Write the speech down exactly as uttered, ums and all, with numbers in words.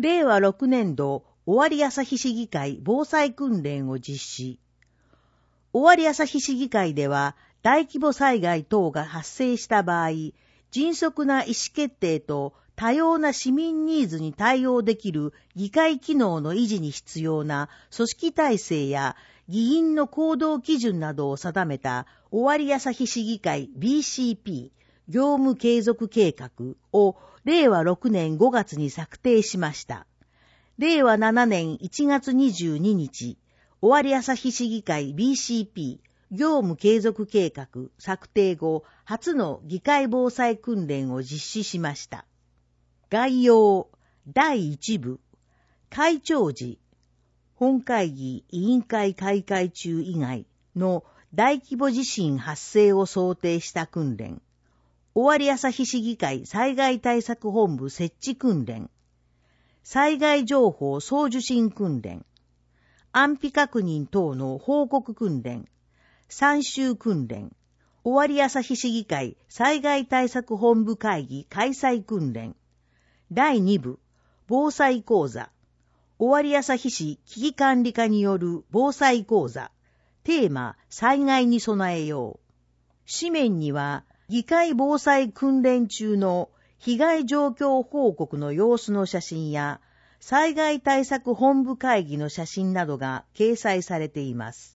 れいわろくねんど尾張旭市議会防災訓練を実施。尾張旭市議会では大規模災害等が発生した場合、迅速な意思決定と多様な市民ニーズに対応できる議会機能の維持に必要な組織体制や議員の行動基準などを定めた尾張旭市議会 ビーシーピー 業務継続計画をれいわろくねんごがつに策定しました。れいわななねんいちがつにじゅうににち、尾張旭市議会 ビーシーピー業務継続計画策定後初の議会防災訓練を実施しました。概要だいいちぶ会長時本会議委員会開会中以外の大規模地震発生を想定した訓練、尾張旭市議会災害対策本部設置訓練、災害情報送受信訓練、安否確認等の報告訓練、参集訓練、尾張旭市議会災害対策本部会議開催訓練、だいにぶ防災講座、尾張旭市危機管理課による防災講座、テーマ災害に備えよう。紙面には議会防災訓練中の被害状況報告の様子の写真や災害対策本部会議の写真などが掲載されています。